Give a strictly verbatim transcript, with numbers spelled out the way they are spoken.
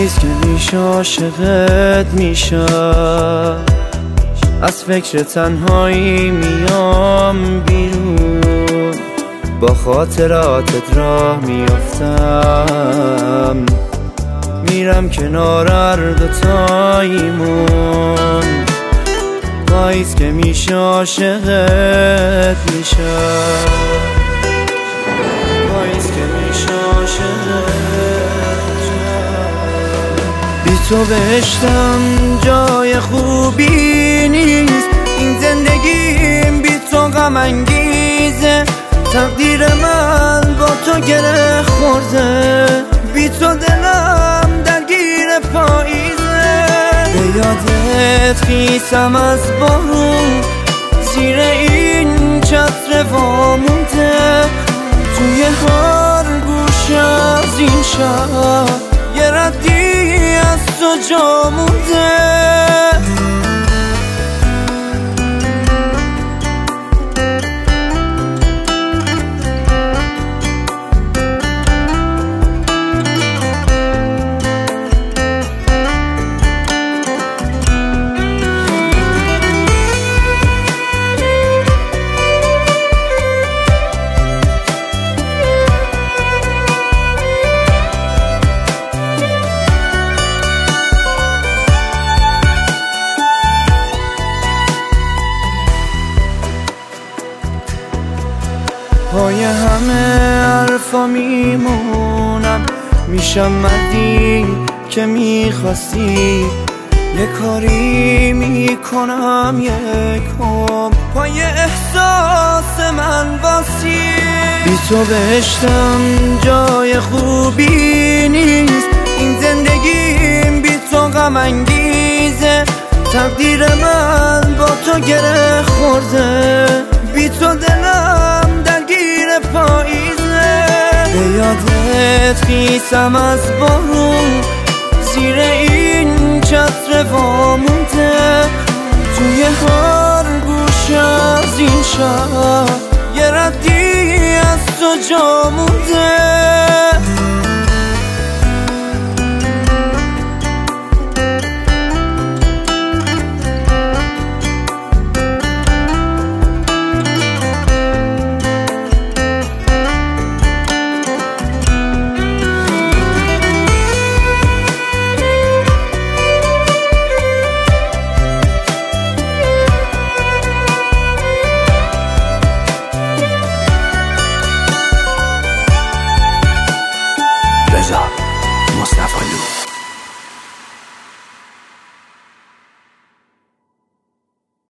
پاییز که میشه عاشقت میشم، از فکر تنهایی میام بیرون، با خاطراتت راه میافتم، میرم کنار هر دوتاییمون. پاییز که میشه عاشقت میشم، پاییز که میشه عاشقت میشم. بی تو بهشتم جای خوبی نیست، این زندگیم بی تو غم انگیزه، تقدیر من با تو گره خورده، بی تو دلم درگیر پاییزه. به یادت خیسم از بارون، زیر این چتر وامونده، توی هر گوشه از این شهر یه ردی از تو جا مونده. پای همه حرفا میمونم، میشم مردی که میخواستی، یه کاری میکنم یکم پای احساس من واسی. بی تو بهشتم جای خوبی نیست، این زندگیم بی تو غم انگیزه، تقدیر من با تو گره خورده، بی تو دلم درگیر پاییزه. به یادت خیسم از بارون، زیر این چتر وامونده، توی هر گوشه از این شهر یه ردی از تو جا مونده.